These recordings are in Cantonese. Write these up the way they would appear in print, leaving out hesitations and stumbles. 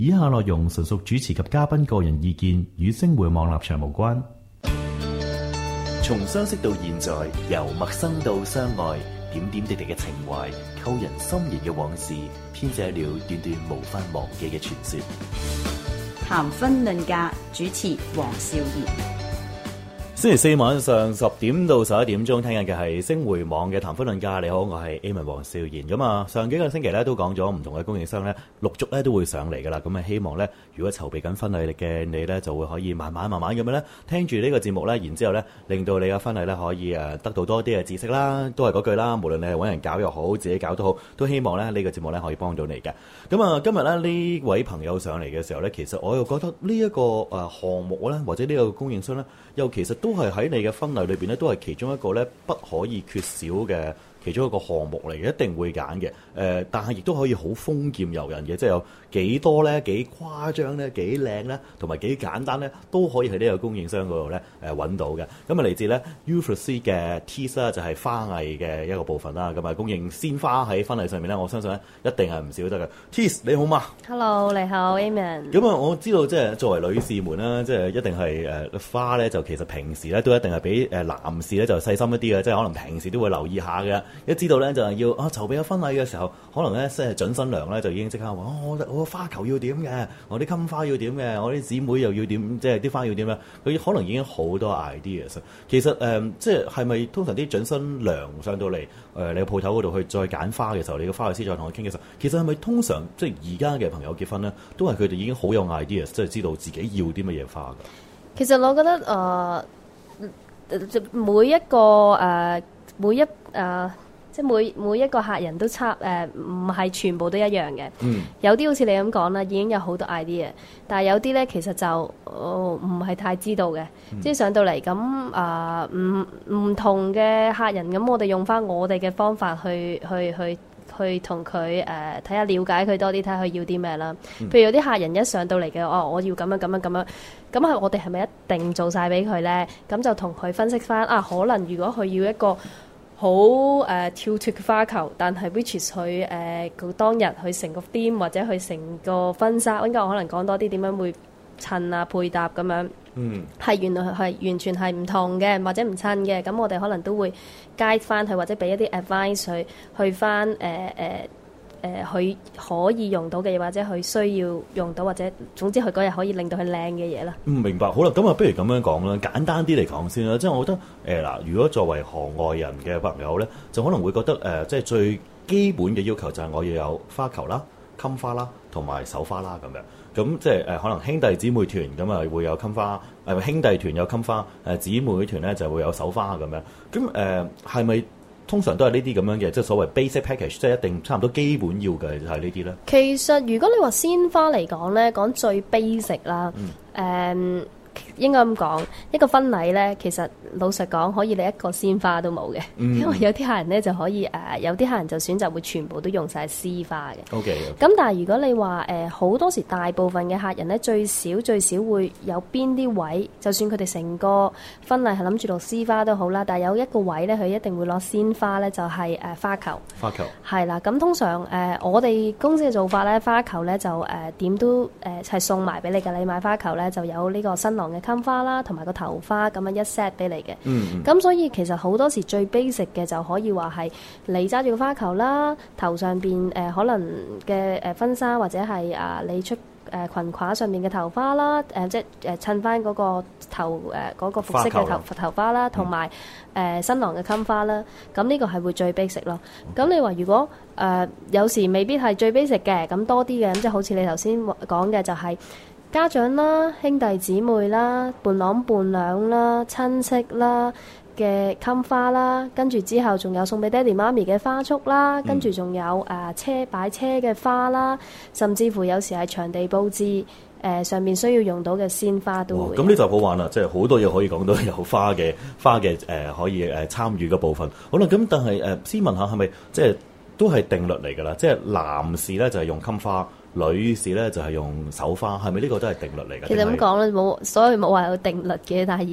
以下內容純屬主持及嘉賓個人意見，與星匯網立場無關。 從相識到現在，由陌生到相愛，點點滴滴嘅情懷，扣人心弦嘅往事，編寫了段段無法忘記嘅傳說。 談婚論嫁，主持黃少賢。 星期四晚上10點到11點鐘，聽緊嘅係星匯網嘅談婚論嫁。你好，我係 Aman 黃少賢。咁啊，上幾個星期咧都講咗唔同嘅供應商咧，陸續咧都會上嚟噶啦。咁啊，希望咧，如果籌備緊婚禮嘅你咧，就會可以慢慢咁樣咧，聽住呢個節目咧，然之後咧，令到你嘅婚禮咧可以得到多啲嘅知識啦。都係嗰句啦，無論你係揾人搞又好，自己搞都好，都希望咧呢個節目咧可以幫到你嘅。咁啊，今日咧呢位朋友上嚟嘅時候咧，其實我又覺得呢一個項目咧，或者呢個供應商咧，又其實都係喺你嘅婚禮裏邊咧，都係其中一個咧不可以缺少嘅其中一個項目嚟嘅，一定會揀嘅。但係亦都可以好豐儉由人嘅，即係有幾多咧、幾誇張咧、幾靚咧，同埋幾簡單咧，都可以喺呢個供應商嗰度咧揾到嘅。咁啊嚟自咧 Ufrazy 嘅 Teas 啦，就係花藝嘅一個部分啦。咁啊供應鮮花喺婚禮上面咧，我相信咧一定係唔少得嘅。Teas 你好嘛 ？Hello， 你好 Aman。 咁啊，我知道即係作為女士們啦，即係一定係花咧，就其實平時咧都一定係比男士咧就細心一啲嘅，即係可能平時都會留意下嘅。一知道咧就係要籌備個婚禮嘅時候，可能咧即係準新娘咧就已經即刻話我個花球要點嘅，我啲襟花要點嘅，我啲姊妹又要點，即係啲花要點咧。佢可能已經好多 ideas。其實即係咪通常啲準新娘上到嚟你個鋪頭嗰度去再揀花嘅時候，你個花藝師再同佢傾嘅時候，其實係咪通常即係而家嘅朋友結婚咧，都係佢哋已經好有 ideas，即係知道自己要啲乜嘢花㗎？ 其實我覺得每一個即係每一個客人都唔係全部都一樣嘅。有啲好似你咁講啦，已經有好多 idea， 但係有啲咧其實就唔係太知道嘅。即係上到嚟咁唔同嘅客人，咁我哋用翻我哋嘅方法去同佢睇下了解佢多啲，睇下佢要啲咩啦。譬如有啲客人一上到嚟嘅，我要咁樣，咁係我哋係咪一定做晒俾佢咧？咁就同佢分析翻可能如果佢要一個好跳脱嘅花球，但係 which is 佢當日佢成個 theme 或者佢成個婚紗，應該我可能講多啲點樣會襯配搭咁樣。係原來係完全係唔同嘅，或者唔襯嘅。咁我哋可能都會 guide 翻佢，或者俾一啲 advice 去翻佢可以用到嘅嘢，或者佢需要用到，或者總之佢嗰日可以令到佢靚嘅嘢啦。 明白。好啦，咁啊，不如咁樣講啦，簡單啲嚟講先啦。即係我覺得嗱，如果作為行外人嘅朋友咧，就可能會覺得即係最基本嘅要求就係我要有花球啦、襟花啦，同埋手花啦咁樣。咁即係可能兄弟姊妹團咁啊會有襟花，兄弟團有襟花，姊妹團咧就會有手花咁樣。咁係咪通常都係呢啲咁樣嘅，即係所謂 basic package， 即係一定差唔多基本要嘅就係呢啲咧？ 其實如果你話鮮花嚟講咧，講最 basic 啦，應該咁講，一個婚禮咧，其實老實講，可以你一個鮮花都冇嘅，因為有啲客人咧就可以有啲客人就選擇會全部都用晒絲花嘅。 OK。 咁但係如果你話好多時大部分嘅客人咧，最少會有邊啲位，就算佢哋成個婚禮係諗住落絲花都好啦，但係有一個位咧，佢一定會攞鮮花咧，就係花球。花球係啦，咁通常我哋公司嘅做法咧，花球咧就點都係送埋俾你嘅。你買花球咧就有呢個新郎嘅襟花啦，同埋個頭花咁樣一 set 俾你嘅。咁所以其實好多時最 basic 嘅就可以話係你揸住個花球啦，頭上邊可能嘅婚紗或者係你出裙褂上面嘅頭花啦，即係襯翻嗰個頭嗰個服飾嘅頭花啦，同埋新郎嘅襟花啦。咁呢個係會最 basic 咯。咁你話如果有時未必係最 basic 嘅，咁多啲嘅，咁即係好似你頭先講嘅就係家長啦、兄弟姊妹啦、伴郎伴娘啦、親戚啦嘅襟花啦，跟住之後仲有送俾爹哋媽咪嘅花束啦，跟住仲有擺車嘅花啦，甚至乎有時係場地佈置上面需要用到嘅鮮花都會。咁呢就好玩啦，即係好多嘢可以講到有花嘅可以參與嘅部分。好啦，咁但係先問下係咪即係都係定律嚟㗎啦？即係男士咧就係用襟花，女士咧就係用手花，係咪呢個都係定律嚟㗎？ 其實咁講咧，所以冇話有定律嘅，但係而家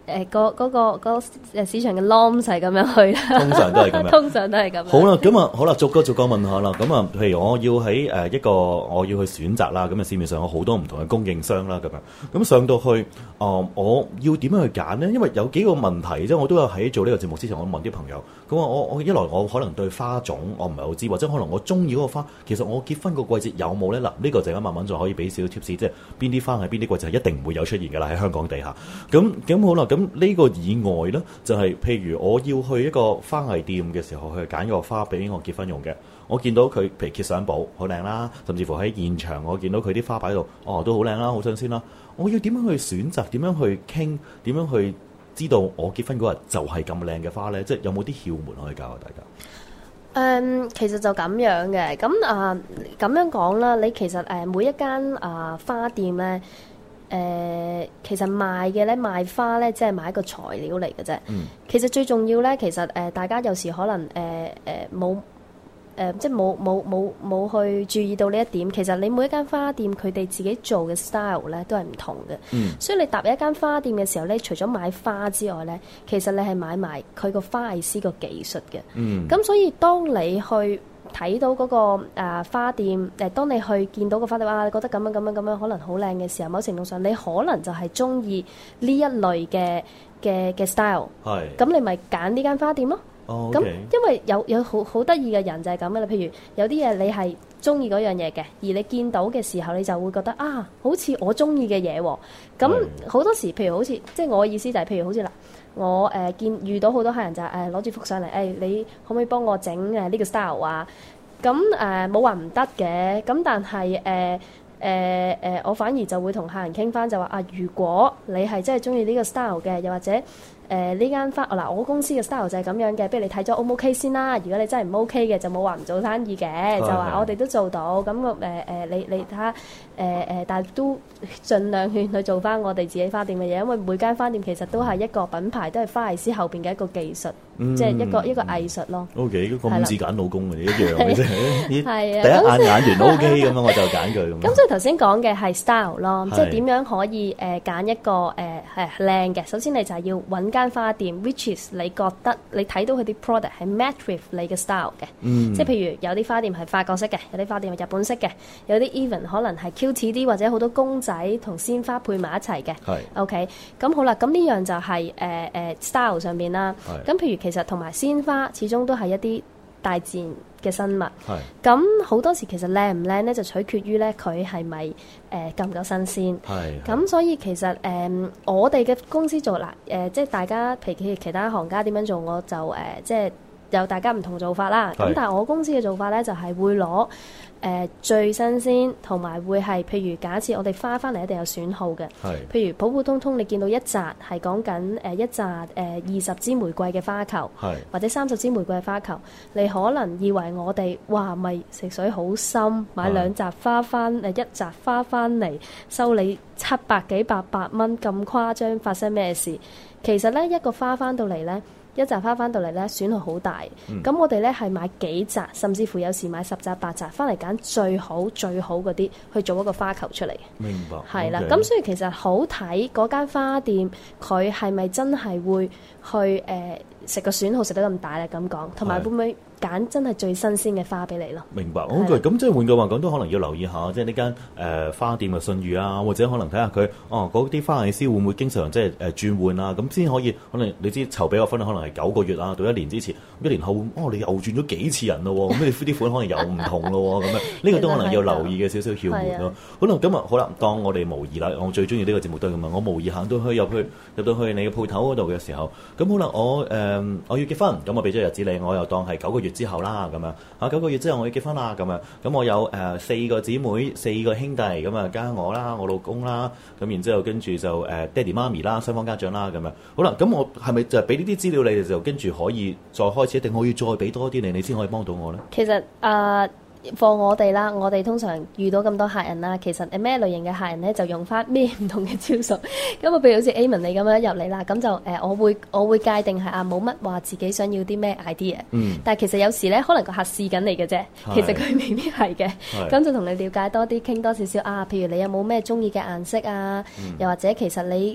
市場嘅 norm 係咁樣去啦， 通常都係咁樣。 通常都係咁樣。 好啦，咁啊，好啦，逐個問下啦。咁啊，譬如我要喺我要去選擇啦，咁啊市面上有好多唔同嘅供應商啦，咁樣。咁上到去，我要點樣去揀呢？因為有幾個問題，即係我都有喺做呢個節目之前，我問啲朋友，咁我一來我可能對花種我唔係好知，或者可能我中意嗰個花，其實我結婚個季節有冇呢？嗱，呢個陣間慢慢再可以俾少少 tips，即係邊啲花喺邊啲季節係一定唔會有出現㗎啦，喺香港地下。咁好啦，咁呢個以外呢，就係譬如我要去一個花藝店嘅時候，去揀個花俾我結婚用嘅。我見到佢譬如揭相簿好靚啦，甚至乎喺現場我見到佢啲花擺喺度，都好靚啦，好新鮮啦。我要點樣去選擇？點樣去傾？點樣去知道我結婚嗰日就係咁靚嘅花呢？即係有冇啲竅門可以教下大家？ 其實就咁樣嘅。咁樣講啦，你其實每一間花店呢。其實賣花咧，即係買一個材料嚟嘅啫。其實最重要咧，其實大家有時可能冇即係冇去注意到呢一點。其實你每一間花店佢哋自己做嘅 style 咧都係唔同嘅。所以你踏入一間花店嘅時候咧，除咗買花之外咧，其實你係買埋佢個花藝師個技術嘅。咁所以當你去睇到嗰個花店，當你去見到個花店你覺得咁樣可能好靚嘅時候，某程度上你可能就係中意呢一類嘅 style。係。咁你咪揀呢間花店咯。咁因為有好得意嘅人就係咁嘅啦。譬如有啲嘢你係中意嗰樣嘢嘅，而你見到嘅時候你就會覺得好似我中意嘅嘢喎。咁好多時，譬如好似即係我嘅意思就係，譬如好似嗱。我遇到好多客人就係攞住幅相嚟，你可唔可以幫我整呢個 style 啊？咁冇話唔得嘅，咁但係我反而就會同客人傾翻，就話如果你係真係中意呢個 style 嘅，又或者呢間花我公司嘅 style 就係咁樣嘅，不如你睇咗 O 唔 OK 先啦。如果你真係唔 OK 嘅，就冇話唔做生意嘅，就話我哋都做到。咁你睇下但係都盡量勸佢做翻我哋自己花店嘅嘢，因為每間花店其實都係一個品牌，都係花藝師後邊嘅一個技術，即係一個藝術咯。 OK，咁似揀老公嘅，一樣嘅啫。 係啊， 第一眼緣 OK 咁樣，我就揀佢咁。 咁所以頭先講嘅係 style 咯，即係點樣可以揀一個係靚嘅。首先你就係要揾間花店 ，which is 你覺得你睇到佢啲 product 係 match with 你嘅 style 嘅。即係譬如有啲花店係法國式嘅，有啲花店係日本式嘅，有啲 even 可能係 cute 啲或者好多公仔同鮮花配埋一齊嘅。OK， 咁好啦，咁呢樣就係style 上面啦。咁譬如其實同埋鮮花始終都係一啲大自然嘅生物。咁好多時其實靚唔靚咧，就取決於咧佢係咪夠唔夠新鮮。咁所以其實我哋嘅公司做即係大家譬如其他行家點樣做，我就即係有大家唔同做法啦。咁但係我公司嘅做法咧就係會攞最新鮮，同埋會係譬如假設我哋花翻嚟一定有選號嘅。譬如普普通通你見到一紮係講緊一紮20支玫瑰嘅花球，或者30支玫瑰嘅花球，你可能以為我哋哇咪食水好深，買2紮花翻一紮花翻嚟收你700幾800蚊咁誇張，發生咩事？其實咧一個花翻到嚟咧。一紮花翻到嚟咧，損耗好大。咁我哋咧係買幾紮，甚至乎有時買10紮8紮翻嚟揀最好嗰啲去做一個花球出嚟。明白。係啦，咁所以其實好睇嗰間花店佢係咪真係會去食個損耗食得咁大咧？咁講，同埋會唔會揀真係最新鮮嘅花俾你咯？明白。 OK，咁即係換句話講，都可能要留意下，即係呢間花店嘅信譽啊，或者可能睇下佢嗰啲花藝師會唔會經常即係轉換啊，咁先可以可能你知籌備個婚禮可能係9個月啊到1年之前，1年後你又轉咗幾次人咯，咁你啲款可能又唔同咯，咁樣呢個都可能要留意嘅少少竅門咯。可能今日好啦，當我哋模擬啦，我最中意呢個節目都係咁啊，我模擬行到去入到去你嘅鋪頭嗰度嘅時候，咁好啦，我要結婚，咁我俾咗日子你，我又當係9個月之後啦，咁樣9個月之後我要結婚啦，咁樣咁我有4個姊妹4個兄弟，咁啊加我啦，我老公啦，咁然之後跟住就爹哋媽咪啦，雙方家長啦，咁樣好啦，咁我係咪就係俾呢啲資料你哋就跟住可以再開始，一定我要再俾多啲你先可以幫到我咧？ 其實放我哋啦，我哋通常遇到咁多客人啦，其實咩類型嘅客人咧，就用翻咩唔同嘅招數。咁譬如好似 Amen 你咁樣入嚟啦，咁就我會界定係冇乜話自己想要啲咩 idea。但係其實有時咧，可能個客試緊你嘅啫，其實佢未必係嘅。咁就同你了解多啲，傾多少少啊。譬如你有冇咩中意嘅顏色啊？又或者其實你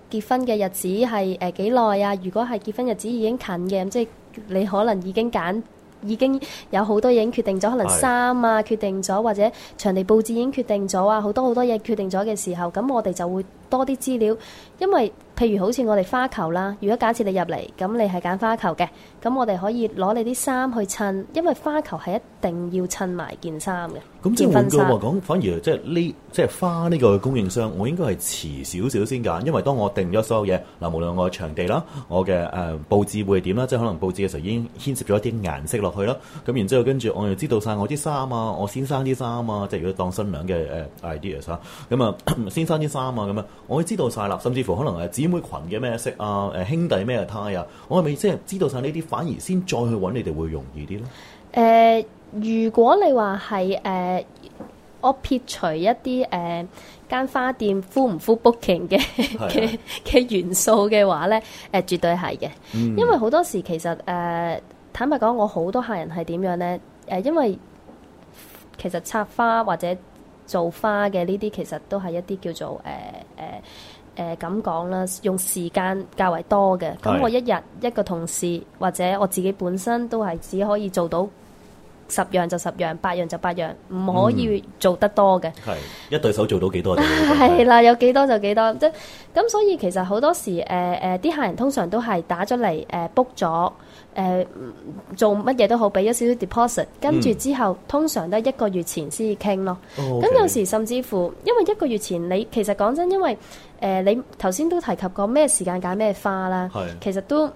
結婚嘅日子係幾耐啊？如果係結婚日子已經近嘅，咁即係你可能已經有好多嘢已經決定咗，可能衫啊決定咗，或者場地佈置已經決定咗啊，好多嘢決定咗嘅時候，咁我哋就會多啲資料，因為譬如好似我哋花球啦，如果假設你入嚟，咁你係揀花球嘅，咁我哋可以攞你啲衫去襯，因為花球係一定要襯埋件衫嘅。 咁即係換句話講，反而即係花呢個供應商，我應該係遲少少先揀，因為當我定咗所有嘢嗱，無論我嘅場地啦，我嘅佈置會係點啦，即係可能佈置嘅時候已經牽涉咗一啲顏色落去啦，咁然之後跟住我又知道晒我啲衫啊，我先生啲衫啊，即係如果當新娘嘅ideas 啦，咁啊先生啲衫啊咁啊，我會知道晒啦，甚至乎可能姊妹裙嘅咩色啊，兄弟咩呔啊，我係咪即係知道晒呢啲，反而先再去揾你哋會容易啲咧？ 如果你話係我撇除一啲間花店 full 唔 full booking 嘅元素嘅話咧，絕對係嘅，因為好多時其實坦白講，我好多客人係點樣咧？因為其實插花或者做花嘅呢啲，其實都係一啲叫做咁講啦，用時間較為多嘅。咁我一日一個同事或者我自己本身都係只可以做到10樣就10樣，8樣就8樣，唔可以做得多嘅。 係一對手做到幾多？ 係啦，有幾多就幾多。即係咁，所以其實好多時啲客人通常都係打咗嚟book 咗做乜嘢都好，俾咗少少 deposit， 跟住之後通常都係1個月前先至傾咯。咁有時甚至乎，因為1個月前你其實講真，因為你頭先都提及過咩時間揀咩花啦，其實都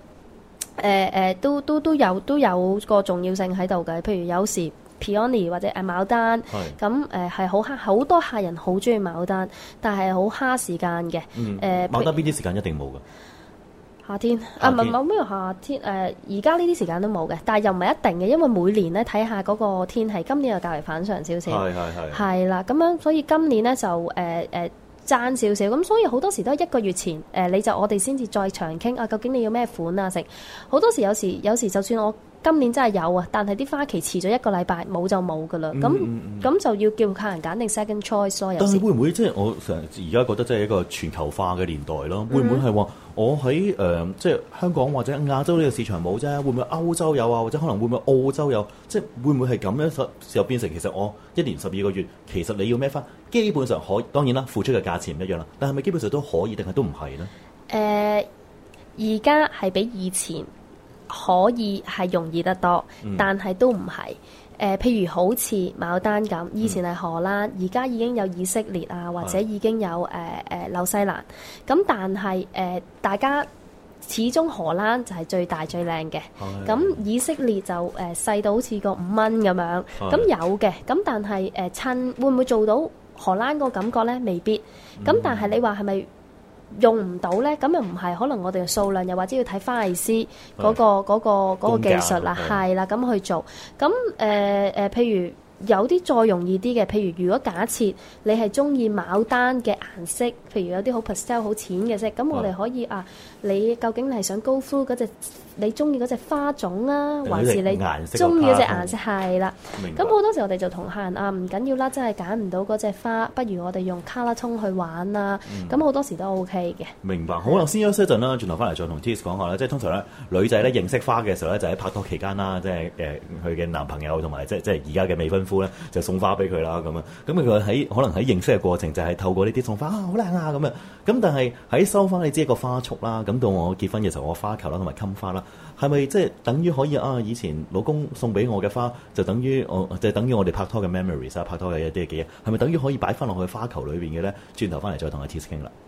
都有個重要性喺度嘅。譬如有時 peony 或者牡丹，咁係好多客人好中意牡丹，但係好蝦時間嘅。 牡丹邊啲時間一定冇㗎？ 夏天啊，唔係冇咩夏天而家呢啲時間都冇嘅，但係又唔係一定嘅，因為每年咧睇下嗰個天氣，今年又較為反常少少，係啦，咁樣所以今年咧就爭少少，咁所以好多時都係1個月前我哋先至再長傾啊，究竟你要咩款啊？食好多時有時就算我今年真係有啊，但係啲花期遲咗1個禮拜，冇就冇噶啦。咁就要叫客人揀定 second choice 咯。 但係會唔會即係我成日而家覺得即係一個全球化嘅年代咯？會唔會係話我喺即係香港或者亞洲呢個市場冇啫？會唔會歐洲有啊？或者可能會唔會澳洲有？即係會唔會係咁樣就變成其實我1年12個月，其實你要咩花，基本上可以，當然啦，付出嘅價錢唔一樣啦。但係咪基本上都可以，定係都唔係咧？ 而家係比以前可以係容易得多，但係都唔係。譬如好似牡丹咁，以前係荷蘭，而家已經有以色列啊，或者已經有紐西蘭。咁但係大家始終荷蘭就係最大最靚嘅，咁以色列就細到好似個5蚊咁樣。咁有嘅，咁但係襯會唔會做到荷蘭個感覺咧？未必。咁但係你話係咪用唔到咧？咁又唔係，可能我哋嘅數量又或者要睇花藝師嗰個技術啦，係啦，咁去做。咁譬如有啲再容易啲嘅，譬如如果假設你係中意牡丹嘅顏色，譬如有啲好 pastel 好淺嘅色，咁我哋可以你究竟你係想 go through 嗰隻你中意嗰隻花種啊，還是你中意嗰隻顏色？係啦。咁好多時我哋就同客人唔緊要啦，真係揀唔到嗰隻花，不如我哋用 colour tone 去玩啊。咁好多時都 OK 嘅。明白。 好啦，先休息一陣啦，轉頭翻嚟再同 Tis 講下啦。即係通常咧，女仔咧認識花嘅時候咧，就喺拍拖期間啦，即係佢嘅男朋友同埋即係而家嘅未婚夫咧，就送花俾佢啦咁樣。咁佢可能喺認識嘅過程就係透過呢啲送花好靚啊咁樣。咁但係喺收花，你知一個花束啦。咁到我結婚嘅時候，我花球啦同埋襟花啦，係咪即係等於可以以前老公送俾我嘅花，就等於我哋拍拖嘅 memories 啊，拍拖嘅一啲嘅嘢，係咪等於可以擺翻落去花球裏邊嘅咧？轉頭翻嚟再同阿 Tis 傾啦。